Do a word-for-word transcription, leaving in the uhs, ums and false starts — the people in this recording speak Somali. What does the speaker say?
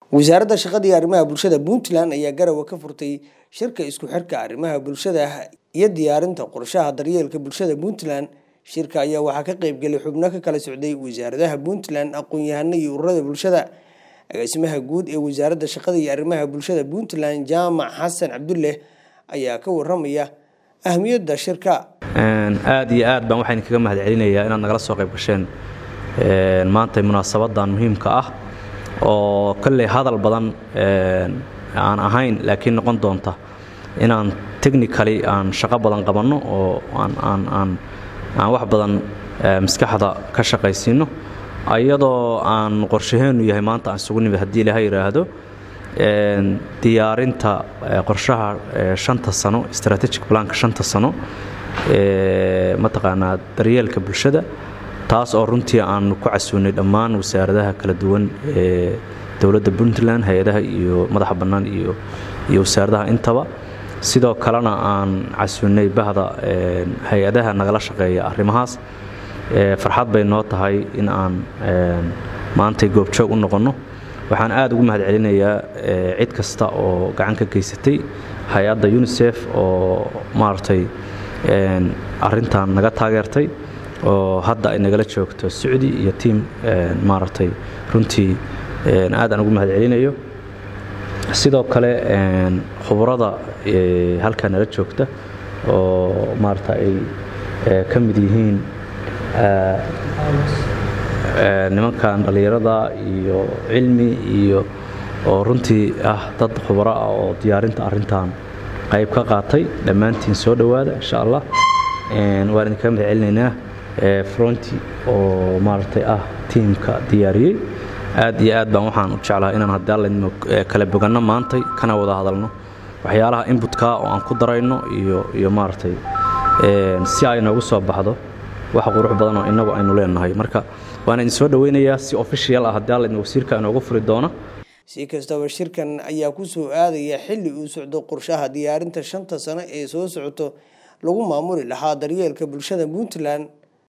wasaaradda shaqada iyo arrimaha bulshada Puntland ayaa garawa ka furtay shirka isku xirka arrimaha bulshada iyo diyaarinta qorshaha daryeelka bulshada Puntland. Shirka ayaa waxaa ka qayb galay xubno ka kala socday wasaaradaha Puntland, aqoon-yahano iyo ururada bulshada. Agaasimaha guud ee wasaaradda shaqada iyo arrimaha bulshada Puntland, Jaamac Xasan Cabdulle, ayaa ka waramaya ahmiyadda shirka. aad iyo aad baan waxaan kaga mahadcelinayaa inaad nagala soo qayb gasheen maanta munaasabadan muhiimka ah oo kale hadal badan aan ahayn laakiin noqon doonta inaan technically aan shaqo badan qabanno oo aan aan aan aan wax badan maskaxda ka shaqaysiino ayadoo aan qorshaheenu yahay maanta aan sugu nimid hadii Ilaahay yiraahdo een diyaarinta qorshaha shanta sano strategic plan ka shanta sano ee mataqaanaa daryeelka bulshada taas oo runtii aan ku casuunay dhammaan wasaaradaha kala duwan ee dawladda Puntland, hay'adaha iyo madaxa bannaan iyo iyo wasaaradaha intaba sidoo kalena aan casuunay bahda ee hay'adaha nagala shaqeeya arrimahaas ee farxad bay noo tahay in aan maanta goobjoog u noqono. waxaan aad ugu mahadcelinayaa cid kasta oo gacan ka geysatay hay'adda UNICEF oo maartay een arintan naga taageertay oo hadda ay nagala joogto Saudi iyo team maartay runtii aad aan ugu mahadcelinayo. sidoo kale een khubarada halkan nala joogta oo maartay ay ka mid yihiin nimankan dhalinyarada iyo cilmi iyo oo runtii ah dad khubaro ah oo diyaarinta arintan qayb ka qaatay dhamaantiin soo dhawaada insha Allah een waan idin ka mahadcelinaynaa ee fronti oo maartay ah teamka diyaariyay aad iyo aad baan waxaan u jeclahay inaan hadda la kala boganno maanta kana wada hadalno waxyaalaha inputka oo aan ku darayno iyo iyo maartay een si ay noogu soo baxdo wax qurux badan oo inagu aynu leenahay. marka waan idin soo dhaweynayaa si official ah hadda la wasiirka inoogu furi doono. si kastaba shirkan ayaa ku soo aadaya xilli uu socdo qorshaha diyaarinta shanta sano ee soo socoto lagu maamuli lahaa daryeelka bulshada Puntland.